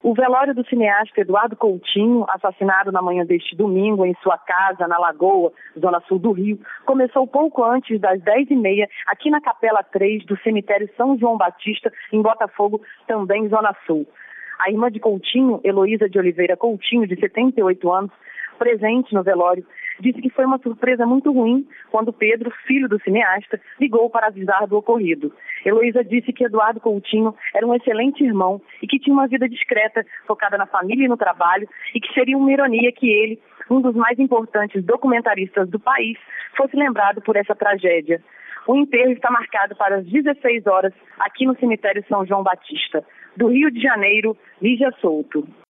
O velório do cineasta Eduardo Coutinho, assassinado na manhã deste domingo em sua casa, na Lagoa, zona sul do Rio, começou pouco antes das 10h30, aqui na Capela 3 do cemitério São João Batista, em Botafogo, também zona sul. A irmã de Coutinho, Heloísa de Oliveira Coutinho, de 78 anos, presente no velório, disse que foi uma surpresa muito ruim quando Pedro, filho do cineasta, ligou para avisar do ocorrido. Heloísa disse que Eduardo Coutinho era um excelente irmão e que tinha uma vida discreta, focada na família e no trabalho, e que seria uma ironia que ele, um dos mais importantes documentaristas do país, fosse lembrado por essa tragédia. O enterro está marcado para as 16 horas aqui no cemitério São João Batista. Do Rio de Janeiro, Lígia Souto.